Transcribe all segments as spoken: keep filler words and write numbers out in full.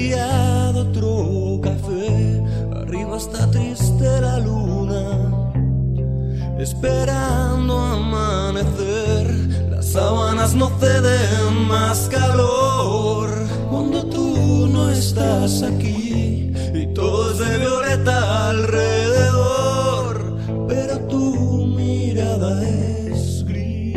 pillado otro café. Arriba está triste la luna, esperando amanecer. Las sábanas no ceden más calor cuando tú no estás aquí y todo es de violeta alrededor, pero tu mirada es gris.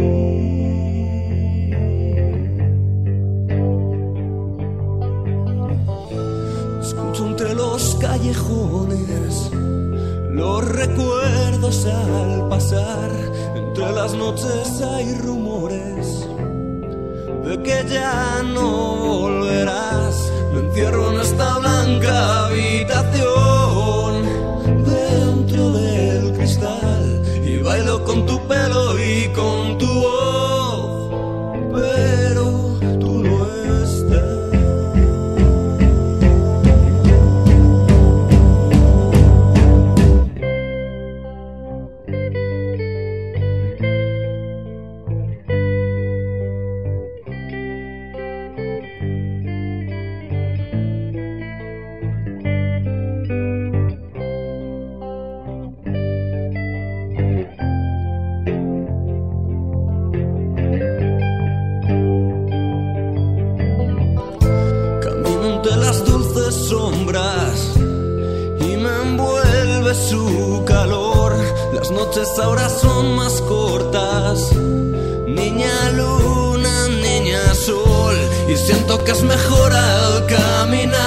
Escucho entre los callejones los recuerdos al pasar. Entre las noches hay rumores de que ya no volverás. Me encierro en esta blanca habitación dentro del cristal y bailo con tu pelo y con tu voz, pero tú no estás. Sombras y me envuelve su calor. Las noches ahora son más cortas, niña luna, niña sol, y siento que es mejor al caminar